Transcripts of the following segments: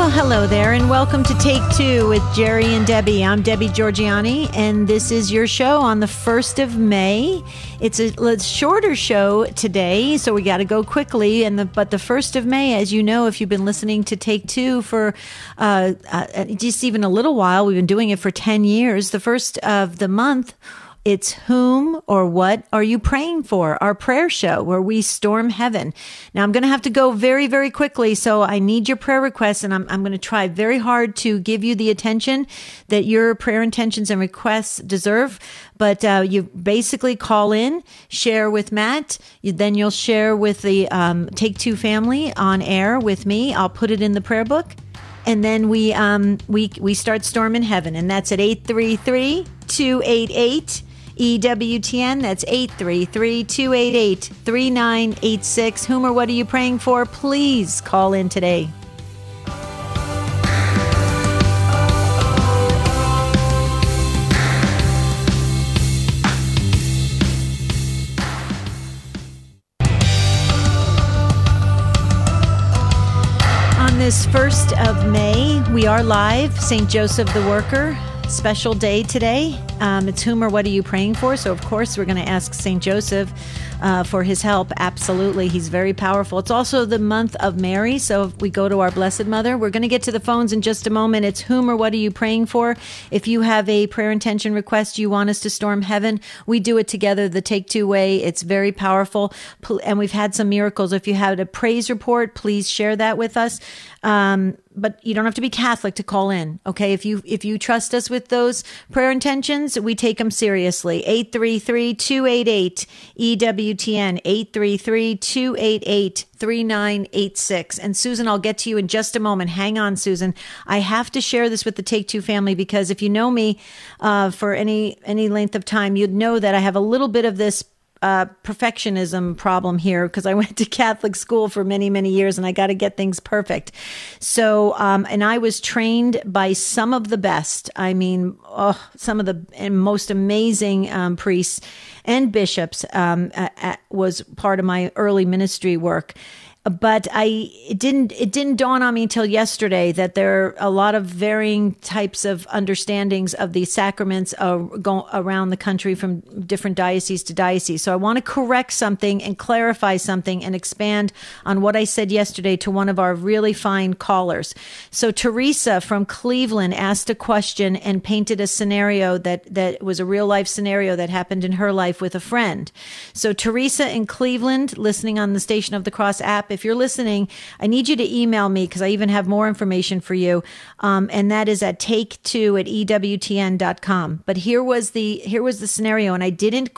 Well, hello there, and welcome to Take Two with Jerry and Debbie. I'm Debbie Georgiani, and this is your show on the 1st of May. It's a shorter show today, so we got to go quickly. But the 1st of May, as you know, if you've been listening to Take Two for just even a little while, we've been doing it for 10 years. The first of the month, it's Whom or What Are You Praying For? Our prayer show where we storm heaven. Now, I'm going to have to go very, very quickly, so I need your prayer requests, and I'm going to try very hard to give you the attention that your prayer intentions and requests deserve. But you basically call in, share with Matt, then you'll share with the Take Two family on air with me. I'll put it in the prayer book. And then we start storming heaven, and that's at 833-288 EWTN. That's 833-288-3986. Whom or what are you praying for? Please call in today. On this 1st of May, we are live. St. Joseph the Worker. Special day today. It's Whom or What Are You Praying For? So, of course, we're going to ask St. Joseph for his help. Absolutely. He's very powerful. It's also the month of Mary. So if we go to our Blessed Mother, we're going to get to the phones in just a moment. It's Whom or What Are You Praying For? If you have a prayer intention request, you want us to storm heaven, we do it together the Take Two way. It's very powerful. And we've had some miracles. If you had a praise report, please share that with us. But you don't have to be Catholic to call in. Okay. If you trust us with those prayer intentions, we take them seriously. 833-288 EWTN, 833-288-3986. And Susan, I'll get to you in just a moment. Hang on, Susan. I have to share this with the Take Two family because if you know me, for any length of time, you'd know that I have a little bit of this perfectionism problem here because I went to Catholic school for many, many years and I got to get things perfect. So, and I was trained by some of the best. I mean, some of the most amazing priests and bishops was part of my early ministry work. But it didn't dawn on me until yesterday that there are a lot of varying types of understandings of the sacraments around the country from different diocese to diocese. So I want to correct something and clarify something and expand on what I said yesterday to one of our really fine callers. So Teresa from Cleveland asked a question and painted a scenario that was a real life scenario that happened in her life with a friend. So Teresa in Cleveland, listening on the Station of the Cross app, if you're listening, I need you to email me because I even have more information for you. And that is at take2@ewtn.com. But here was the scenario, and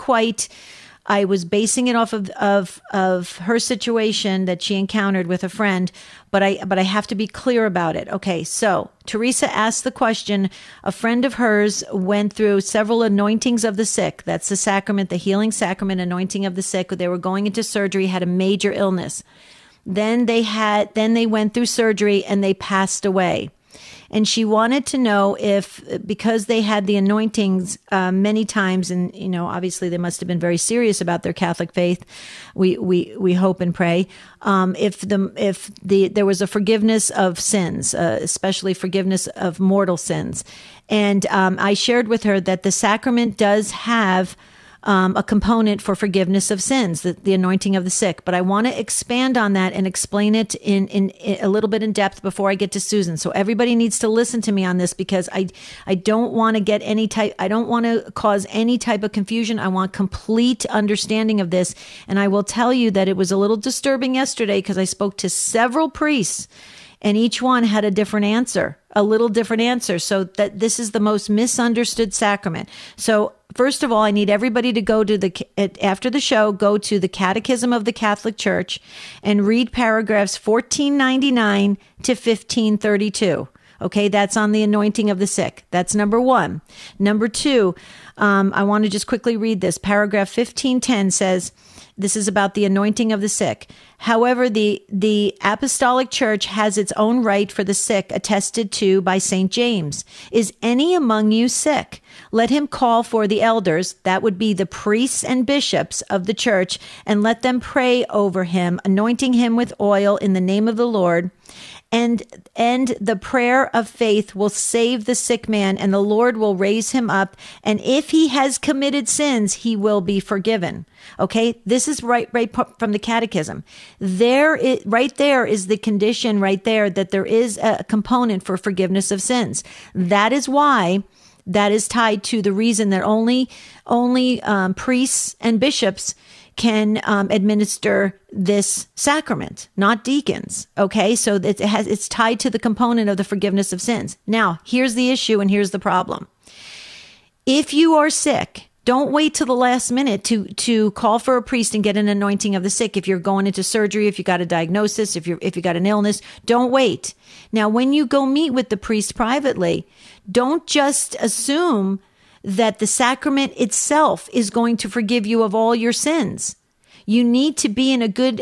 I was basing it off of her situation that she encountered with a friend, but I have to be clear about it. Okay, so Teresa asked the question, a friend of hers went through several anointings of the sick. That's the sacrament, the healing sacrament, anointing of the sick. They were going into surgery, had a major illness. Then they went through surgery and they passed away. And she wanted to know if, because they had the anointings many times, and obviously they must have been very serious about their Catholic faith. We hope and pray. If there was a forgiveness of sins, especially forgiveness of mortal sins, and I shared with her that the sacrament does have a component for forgiveness of sins, the anointing of the sick. But I want to expand on that and explain it in a little bit in depth before I get to Susan. So everybody needs to listen to me on this because I don't want to I don't want to cause any type of confusion. I want complete understanding of this. And I will tell you that it was a little disturbing yesterday because I spoke to several priests and each one had a different answer, a little different answer. So that this is the most misunderstood sacrament. So first of all, I need everybody to go to after the show, go to the Catechism of the Catholic Church and read paragraphs 1499 to 1532. Okay, that's on the anointing of the sick. That's number one. Number two, I want to just quickly read this. Paragraph 1510 says, This is about the anointing of the sick. However, the apostolic church has its own rite for the sick, attested to by St. James. Is any among you sick? Let him call for the elders, that would be the priests and bishops of the church, and let them pray over him, anointing him with oil in the name of the Lord. And the prayer of faith will save the sick man, and the Lord will raise him up. And if he has committed sins, he will be forgiven. Okay, this is right from the Catechism. Right there is the condition right there that there is a component for forgiveness of sins. That is why that is tied to the reason that only priests and bishops can administer this sacrament, not deacons. Okay, so it's tied to the component of the forgiveness of sins. Now, here's the issue and here's the problem. If you are sick, don't wait till the last minute to call for a priest and get an anointing of the sick. If you're going into surgery, if you got a diagnosis, if you got an illness, don't wait. Now, when you go meet with the priest privately, don't just assume that the sacrament itself is going to forgive you of all your sins. You need to be in a good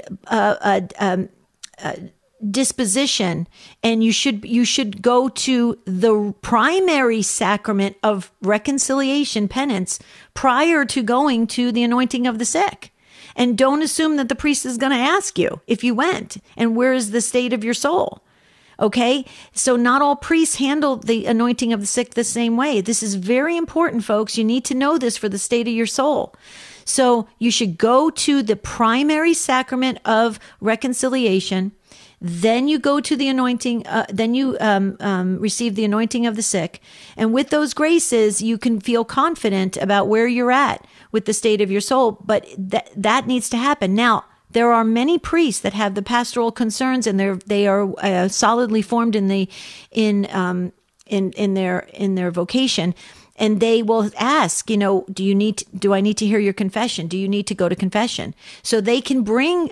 disposition, and you should go to the primary sacrament of reconciliation, penance, prior to going to the anointing of the sick. And don't assume that the priest is going to ask you if you went and where is the state of your soul. Okay, so not all priests handle the anointing of the sick the same way. This is very important, folks. You need to know this for the state of your soul. So you should go to the primary sacrament of reconciliation. Then you go to the anointing, then you receive the anointing of the sick. And with those graces, you can feel confident about where you're at with the state of your soul. But that needs to happen. Now, there are many priests that have the pastoral concerns, and they are solidly formed in their vocation, and they will ask, do I need to hear your confession? Do you need to go to confession? So they can bring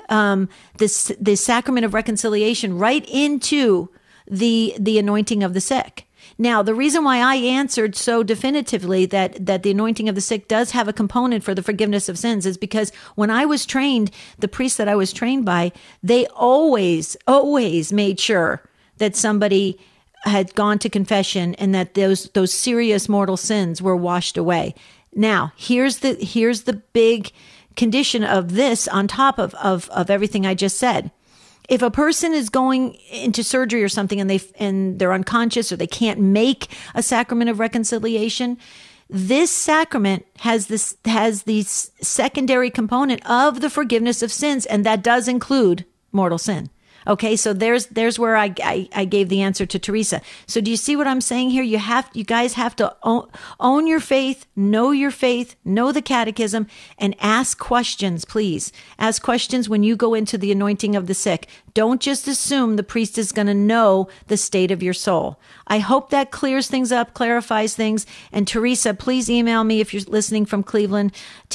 this sacrament of reconciliation right into the anointing of the sick. Now, the reason why I answered so definitively that the anointing of the sick does have a component for the forgiveness of sins is because when I was trained, the priests that I was trained by, they always made sure that somebody had gone to confession and that those serious mortal sins were washed away. Now, here's the big condition of this on top of everything I just said. If a person is going into surgery or something and they're unconscious or they can't make a sacrament of reconciliation, this sacrament has the secondary component of the forgiveness of sins, and that does include mortal sin. Okay, so there's where I gave the answer to Teresa. So do you see what I'm saying here? You guys have to own your faith, know the catechism, and ask questions, please. Ask questions when you go into the anointing of the sick. Don't just assume the priest is going to know the state of your soul. I hope that clears things up, clarifies things. And Teresa, please email me if you're listening from Cleveland,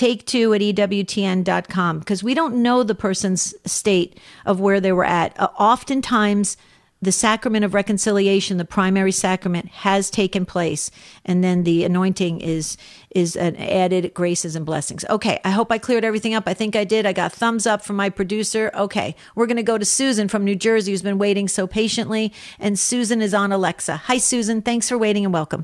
take2@ewtn.com, because we don't know the person's state of where they were at. Oftentimes, the sacrament of reconciliation, the primary sacrament, has taken place, and then the anointing is an added graces and blessings. Okay, I hope I cleared everything up. I think I did. I got thumbs up from my producer. Okay, we're going to go to Susan from New Jersey, who's been waiting so patiently, and Susan is on Alexa. Hi, Susan. Thanks for waiting and welcome.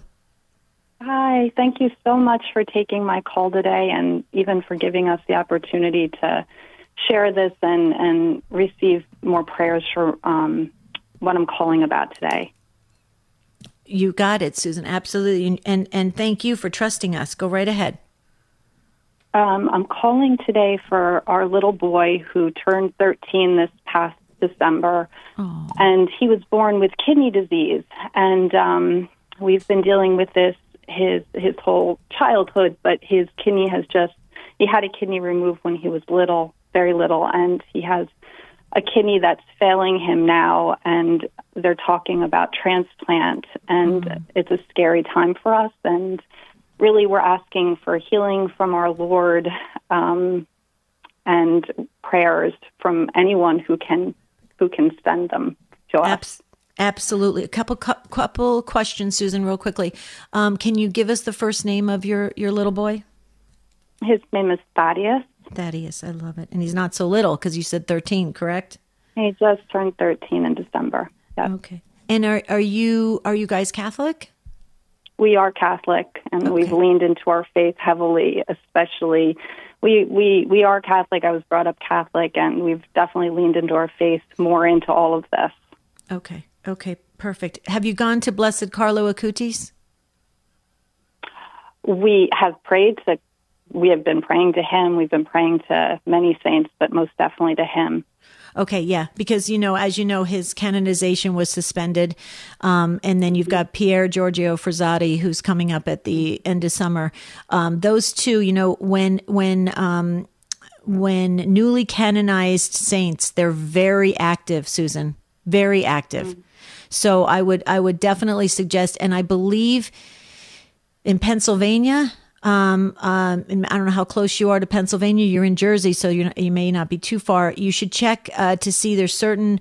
Hi, thank you so much for taking my call today and even for giving us the opportunity to share this and receive more prayers for what I'm calling about today. You got it, Susan. Absolutely. And thank you for trusting us. Go right ahead. I'm calling today for our little boy who turned 13 this past December. Oh. And he was born with kidney disease. And we've been dealing with this his whole childhood, but his kidney he had a kidney removed when he was little, very little, and he has a kidney that's failing him now, and they're talking about transplant, and it's a scary time for us, and really we're asking for healing from our Lord and prayers from anyone who can send them to us. Absolutely. A couple questions, Susan, real quickly. Can you give us the first name of your little boy? His name is Thaddeus. Thaddeus, I love it. And he's not so little because you said 13, correct? He just turned 13 in December. Yep. Okay. And are you guys Catholic? We are Catholic, and we've leaned into our faith heavily, especially. We are Catholic. I was brought up Catholic, and we've definitely leaned into our faith more into all of this. Okay, perfect. Have you gone to Blessed Carlo Acutis? We have been praying to him. We've been praying to many saints, but most definitely to him. Okay, yeah, because, as you know, his canonization was suspended. And then you've got Pier Giorgio Frassati, who's coming up at the end of summer. Those two, when newly canonized saints, they're very active, Susan, very active. So I would definitely suggest, and I believe in Pennsylvania, and I don't know how close you are to Pennsylvania. You're in Jersey, so you may not be too far. You should check to see there's certain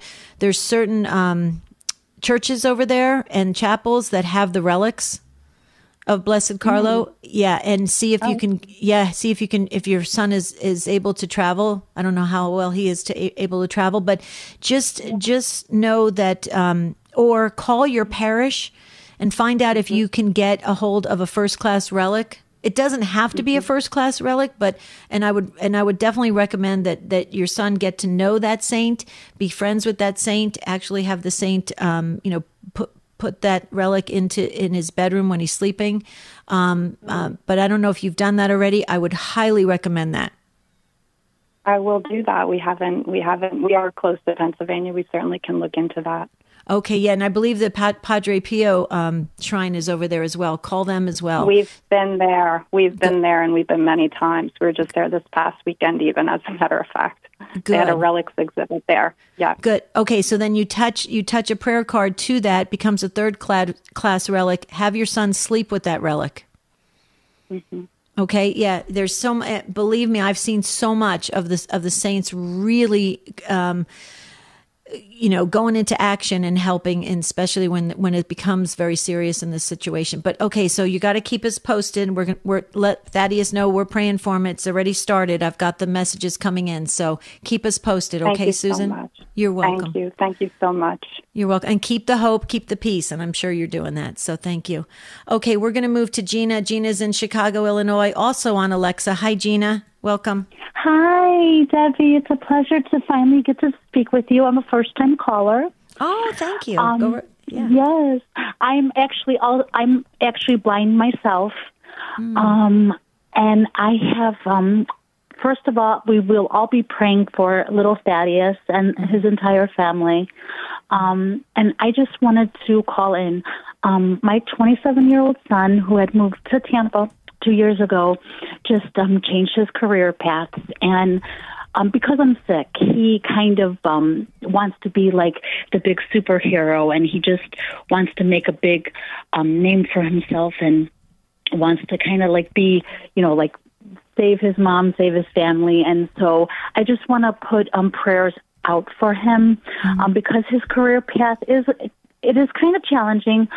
churches over there and chapels that have the relics of Blessed Carlo. Yeah, and see if you can. Yeah, see if you can. If your son is able to travel, I don't know how well he is able to travel, but just know that, or call your parish and find out if you can get a hold of a first class relic. It doesn't have to be a first class relic, but I would definitely recommend that your son get to know that saint, be friends with that saint, actually have the saint, put that relic in his bedroom when he's sleeping. But I don't know if you've done that already. I would highly recommend that. I will do that. We haven't. We are close to Pennsylvania. We certainly can look into that. Okay, yeah, and I believe the Padre Pio shrine is over there as well. Call them as well. We've been there. We've been there, and we've been many times. We were just there this past weekend, even, as a matter of fact. Good. They had a relics exhibit there. Yeah. Good. Okay, so then you touch a prayer card to that, becomes a third class relic. Have your son sleep with that relic. Mm-hmm. Okay, yeah. There's believe me, I've seen so much of the saints really. Going into action and helping, and especially when it becomes very serious in this situation. But okay, so you got to keep us posted. We're let Thaddeus know we're praying for him. It's already started. I've got the messages coming in, so keep us posted. Okay, Thank you Susan? So much. You're welcome. Thank you so much. You're welcome. And keep the hope, keep the peace, and I'm sure you're doing that. So thank you. Okay, we're going to move to Gina. Gina's in Chicago, Illinois, also on Alexa. Hi, Gina. Welcome. Hi, Debbie. It's a pleasure to finally get to speak with you. I'm a first-time caller. Oh, thank you. Yeah. Yes, I'm actually blind myself, and I have. First of all, we will all be praying for little Thaddeus and his entire family, and I just wanted to call in. My 27-year-old son, who had moved to Tampa 2 years ago, just changed his career paths, and because I'm sick, he kind of wants to be like the big superhero, and he just wants to make a big name for himself, and wants to kind of like be, like save his mom, save his family. And so I just want to put prayers out for him, because his career path is kind of challenging,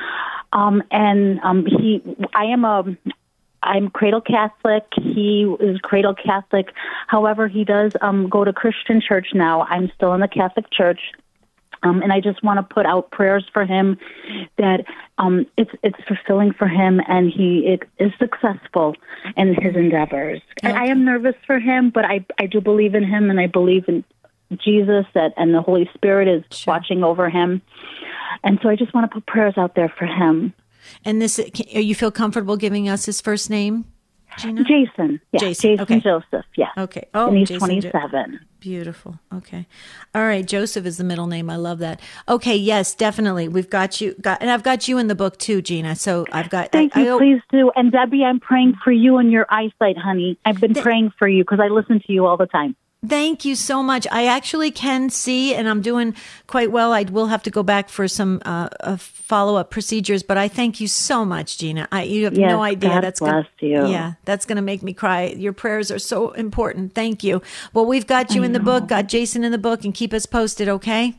I'm cradle Catholic. He is cradle Catholic. However, he does go to Christian church now. I'm still in the Catholic Church. And I just want to put out prayers for him that it's fulfilling for him, and he is successful in his endeavors. Okay. And I am nervous for him, but I do believe in him, and I believe in Jesus and the Holy Spirit is watching over him. And so I just want to put prayers out there for him. And you feel comfortable giving us his first name, Gina? Jason. Yeah, Jason okay. Joseph. Yeah. Okay. Oh, and he's 27. Beautiful. Okay. All right. Joseph is the middle name. I love that. Okay. Yes, definitely. We've got you. And I've got you in the book too, Gina. So I've got. Thank you. Please do. And Debbie, I'm praying for you and your eyesight, honey. I've been praying for you because I listen to you all the time. Thank you so much. I actually can see, and I'm doing quite well. I will have to go back for some follow-up procedures, but I thank you so much, Gina. You have no idea. God bless you. Yeah, that's going to make me cry. Your prayers are so important. Thank you. Well, we've got you in the book, got Jason in the book, and keep us posted, okay?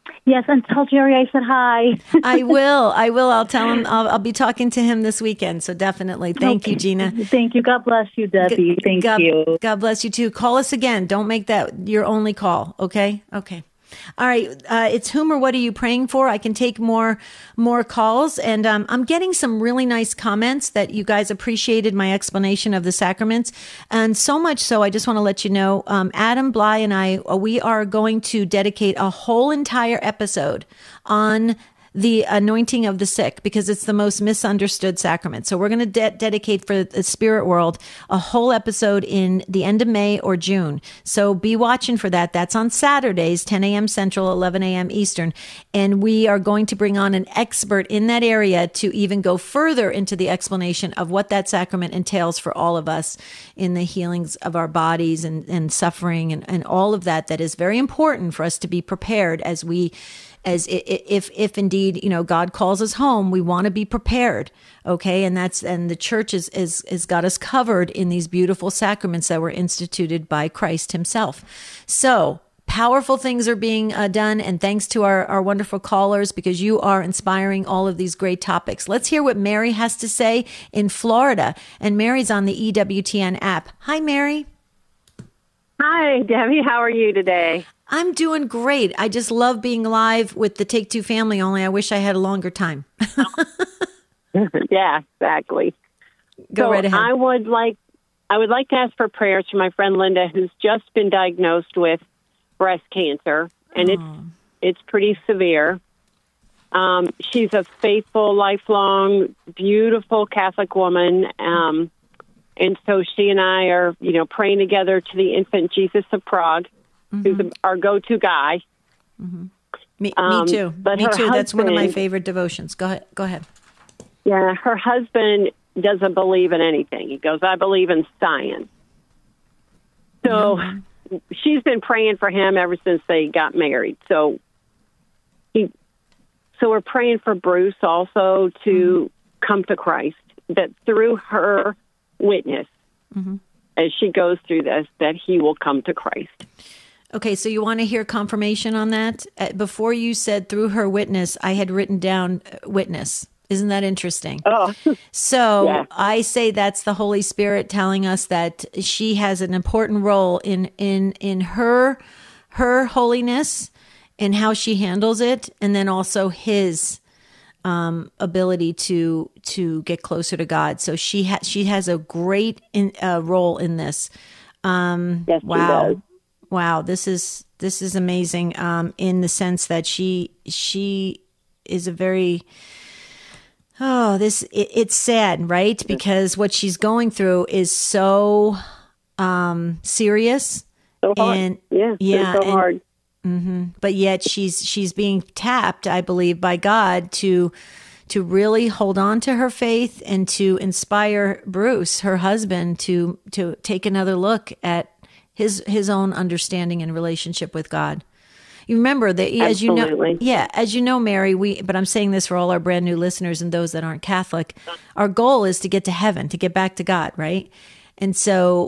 Yes, and tell Jerry I said hi. I will. I'll tell him. I'll be talking to him this weekend. So definitely. Thank you, Gina. Thank you. God bless you, Debbie. Thank you. God bless you too. Call us again. Don't make that your only call. Okay. Okay. All right. It's whom or what are you praying for? I can take more calls, and I'm getting some really nice comments that you guys appreciated my explanation of the sacraments, and so much so I just want to let you know, Adam Bly and I, we are going to dedicate a whole entire episode on the anointing of the sick, because it's the most misunderstood sacrament. So we're going to dedicate for the spirit world a whole episode in the end of May or June. So be watching for that. That's on Saturdays, 10 a.m. Central, 11 a.m. Eastern. And we are going to bring on an expert in that area to even go further into the explanation of what that sacrament entails for all of us in the healings of our bodies and suffering and all of that is very important for us to be prepared as if indeed, God calls us home, we want to be prepared. Okay. And the church is got us covered in these beautiful sacraments that were instituted by Christ himself. So powerful things are being done. And thanks to our wonderful callers, because you are inspiring all of these great topics. Let's hear what Mary has to say in Florida. And Mary's on the EWTN app. Hi, Mary. Hi, Debbie. How are you today? I'm doing great. I just love being live with the Take Two family, only I wish I had a longer time. Yeah, exactly. Go right ahead. I would like to ask for prayers for my friend Linda, who's just been diagnosed with breast cancer, and it's pretty severe. She's a faithful, lifelong, beautiful Catholic woman. And so she and I are, praying together to the infant Jesus of Prague, who's our go-to guy. Mm-hmm. Me too. Me too. That's one of my favorite devotions. Go ahead. Yeah, her husband doesn't believe in anything. He goes, I believe in science. So she's been praying for him ever since they got married. So we're praying for Bruce also to come to Christ, that through her witness, as she goes through this, that he will come to Christ. Okay, so you want to hear confirmation on that? Before you said through her witness, I had written down witness. Isn't that interesting? Oh, so yeah. I say that's the Holy Spirit telling us that she has an important role in her holiness and how she handles it, and then also his ability to get closer to God. So she has a great role in this. Yes, wow. she does. Wow, this is amazing. In the sense that she is a very it's sad, right? Because what she's going through is so serious. So hard. And it's so hard. Mm-hmm. But yet she's being tapped, I believe, by God to really hold on to her faith and to inspire Bruce, her husband, to take another look at his own understanding and relationship with God. You remember that, as you know, Mary, but I'm saying this for all our brand new listeners and those that aren't Catholic, our goal is to get to heaven, to get back to God, right? And so,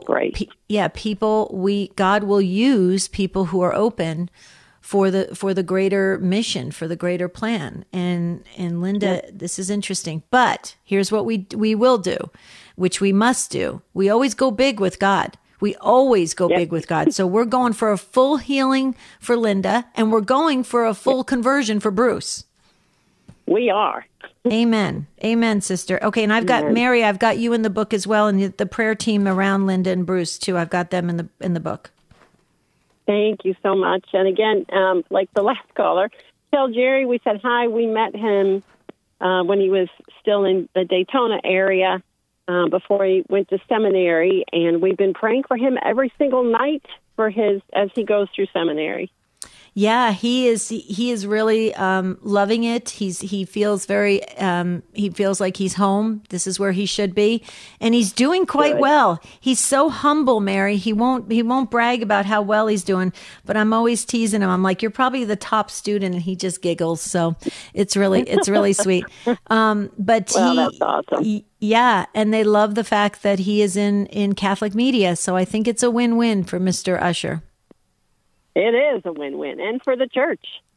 God will use people who are open for the greater mission, for the greater plan. And Linda, this is interesting. But here's what we will do, which we must do. We always go big with God. We always go big with God. So we're going for a full healing for Linda, and we're going for a full conversion for Bruce. We are. Amen. Amen, sister. Okay, and I've got Mary, I've got you in the book as well, and the prayer team around Linda and Bruce too. I've got them in the book. Thank you so much. And again, like the last caller, tell Jerry we said hi. We met him when he was still in the Daytona area before he went to seminary, and we've been praying for him every single night as he goes through seminary. Yeah, he is really loving it. He feels he feels like he's home. This is where he should be, and he's doing quite well. He's so humble, Mary. He won't brag about how well he's doing, but I'm always teasing him. I'm like, you're probably the top student, and he just giggles. So it's really sweet. But that's awesome. Yeah, and they love the fact that he is in Catholic media. So I think it's a win-win for Mr. Usher. It is a win-win, and for the church.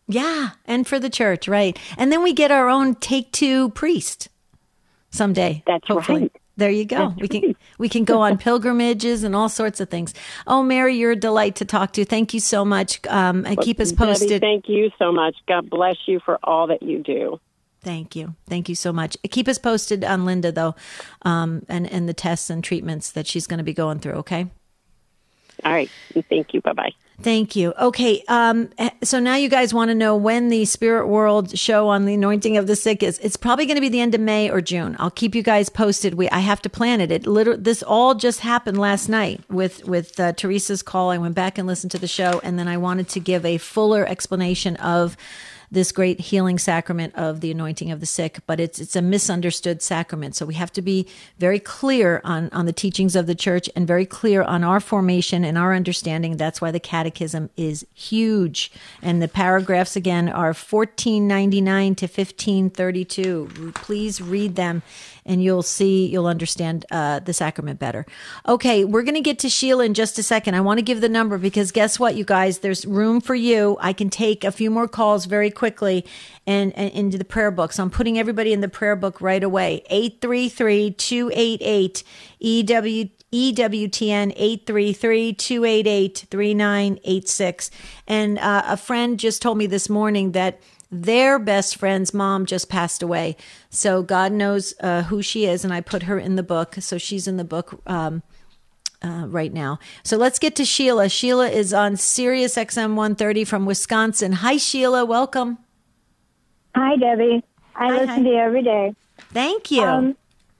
Yeah, and for the church, right. And then we get our own Take Two priest someday. That's hopefully. right. There you go. We can go on pilgrimages and all sorts of things. Oh, Mary, you're a delight to talk to. Thank you so much. And keep us posted. Debbie, thank you so much. God bless you for all that you do. Thank you. Thank you so much. Keep us posted on Linda, though, and the tests and treatments that she's going to be going through, okay? All right. Thank you. Bye-bye. Thank you. Okay. So now you guys want to know when the Spirit World show on the anointing of the sick is. It's probably going to be the end of May or June. I'll keep you guys posted. I have to plan it. This all just happened last night with Teresa's call. I went back and listened to the show, and then I wanted to give a fuller explanation of this great healing sacrament of the anointing of the sick, but it's a misunderstood sacrament. So we have to be very clear on the teachings of the church and very clear on our formation and our understanding. That's why the catechism is huge. And the paragraphs again are 1499 to 1532. Please read them and you'll understand the sacrament better. Okay, we're going to get to Sheila in just a second. I want to give the number because guess what, you guys? There's room for you. I can take a few more calls very quickly and into the prayer book. So I'm putting everybody in the prayer book right away. 833-288 EWTN 833-288-3986. And a friend just told me this morning that their best friend's mom just passed away. So God knows who she is, and I put her in the book. So she's in the book right now. So let's get to Sheila. Sheila is on Sirius XM 130 from Wisconsin. Hi, Sheila. Welcome. Hi, Debbie. I listen to you every day. Thank you.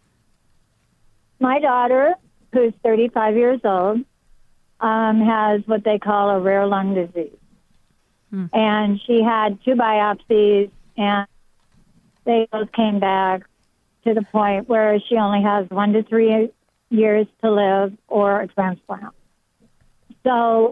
My daughter, who's 35 years old, has what they call a rare lung disease. And she had 2 biopsies, and they both came back to the point where she only has 1 to 3 years to live or a transplant. So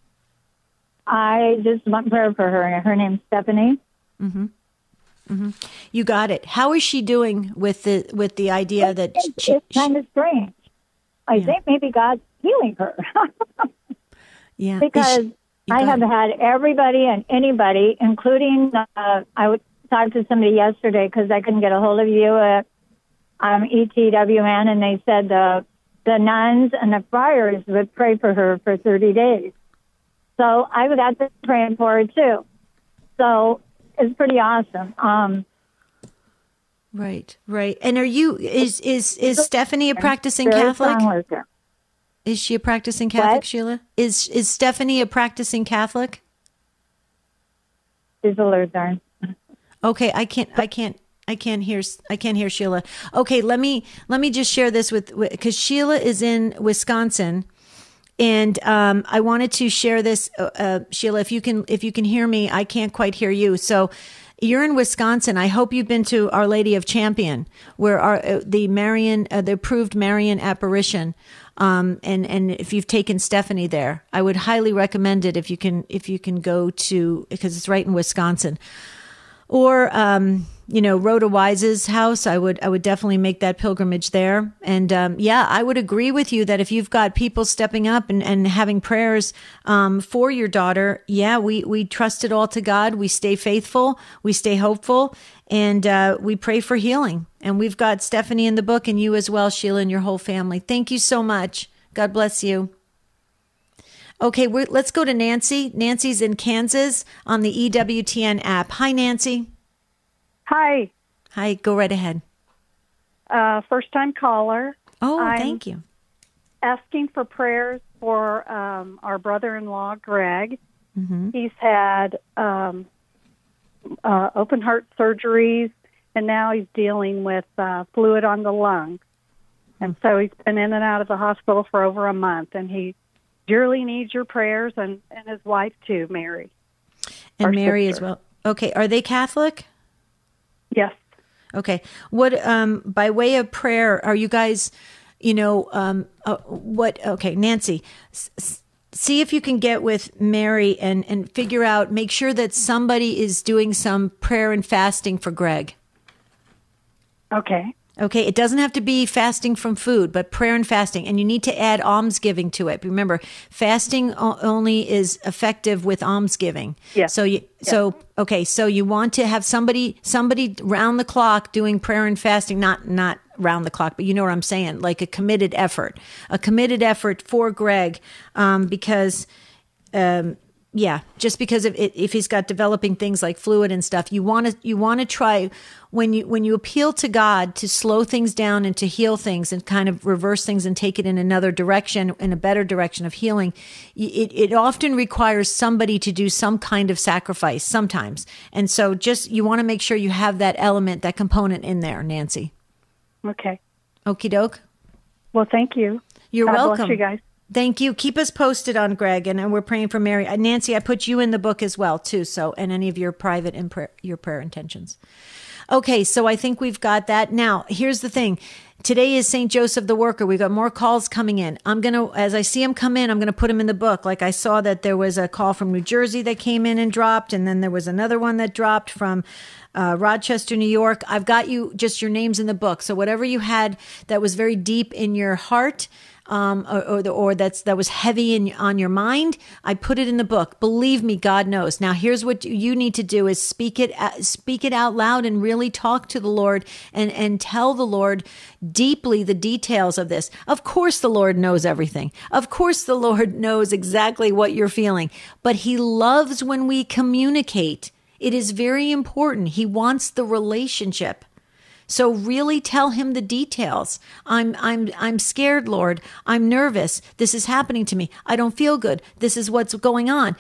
I just want prayer for her. Her name's Stephanie. Mm-hmm. Mm-hmm. You got it. How is she doing with the idea that it's kind of strange? I think maybe God's healing her. Yeah, because I have had everybody and anybody, including I would talk to somebody yesterday because I couldn't get a hold of you at ETWN, and they said the nuns and the friars would pray for her for 30 days. So I got to praying for her too. So it's pretty awesome. Right. And are you? Is Stephanie a practicing Catholic? Is she a practicing Catholic, what? Sheila? Is Stephanie a practicing Catholic? She's a Lutheran. Okay, I can't hear Sheila. Okay, let me just share this because Sheila is in Wisconsin, and I wanted to share this, Sheila. If you can hear me, I can't quite hear you. So you're in Wisconsin. I hope you've been to Our Lady of Champion, where the approved Marian apparition. And if you've taken Stephanie there, I would highly recommend it if you can go to, because it's right in Wisconsin. Or Rhoda Wise's house, I would definitely make that pilgrimage there. And I would agree with you that if you've got people stepping up and having prayers for your daughter, we trust it all to God. We stay faithful, we stay hopeful, and we pray for healing. And we've got Stephanie in the book, and you as well, Sheila, and your whole family. Thank you so much. God bless you. Okay, let's go to Nancy. Nancy's in Kansas on the EWTN app. Hi, Nancy. Hi. Hi, go right ahead. First-time caller. Oh, thank you. Asking for prayers for our brother-in-law, Greg. Mm-hmm. He's had open heart surgeries, and now he's dealing with fluid on the lung. And so he's been in and out of the hospital for over a month, and he dearly needs your prayers, and his wife too, Mary. And Mary sister as well. Okay, are they Catholic? Yes. Okay. What by way of prayer are you guys? Okay, Nancy. See if you can get with Mary and figure out. Make sure that somebody is doing some prayer and fasting for Greg. Okay. Okay, it doesn't have to be fasting from food, but prayer and fasting. And you need to add almsgiving to it. Remember, fasting only is effective with almsgiving. Yeah. So so you want to have somebody round the clock doing prayer and fasting, not round the clock, but you know what I'm saying, like a committed effort for Greg, because just because if he's got developing things like fluid and stuff, you want to try when you appeal to God to slow things down and to heal things and kind of reverse things and take it in another direction, in a better direction of healing. It often requires somebody to do some kind of sacrifice sometimes. And so you want to make sure you have that element, that component in there, Nancy. Okay. Okie doke. Well, thank you. You're God welcome. Bless you guys. Thank you. Keep us posted on Greg, and we're praying for Mary. Nancy, I put you in the book as well, too, and any of your private and your prayer intentions. Okay, so I think we've got that. Now, here's the thing. Today is St. Joseph the Worker. We've got more calls coming in. As I see them come in, I'm going to put them in the book. Like I saw that there was a call from New Jersey that came in and dropped, and then there was another one that dropped from Rochester, New York. I've got just your names in the book. So whatever you had that was very deep in your heart, or that was heavy on your mind, I put it in the book. Believe me, God knows. Now, here's what you need to do: is speak it out loud and really talk to the Lord and tell the Lord deeply the details of this. Of course, the Lord knows everything. Of course, the Lord knows exactly what you're feeling, but He loves when we communicate. It is very important. He wants the relationship. So really tell Him the details. I'm scared, Lord. I'm nervous. This is happening to me. I don't feel good. This is what's going on.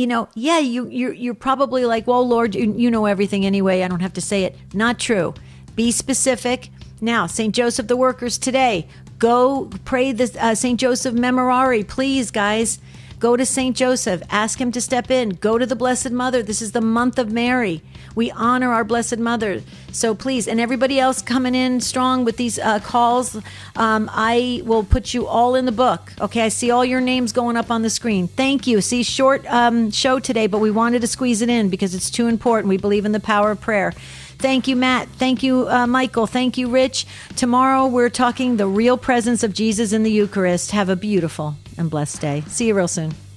You're probably like, well, Lord, you know everything anyway. I don't have to say it. Not true. Be specific. Now, St. Joseph the Workers today. Go pray the St. Joseph Memorare, please, guys. Go to St. Joseph. Ask him to step in. Go to the Blessed Mother. This is the month of Mary. We honor our Blessed Mother. So please, and everybody else coming in strong with these calls, I will put you all in the book. Okay, I see all your names going up on the screen. Thank you. See, short show today, but we wanted to squeeze it in because it's too important. We believe in the power of prayer. Thank you, Matt. Thank you, Michael. Thank you, Rich. Tomorrow we're talking the real presence of Jesus in the Eucharist. Have a beautiful and blessed day. See you real soon.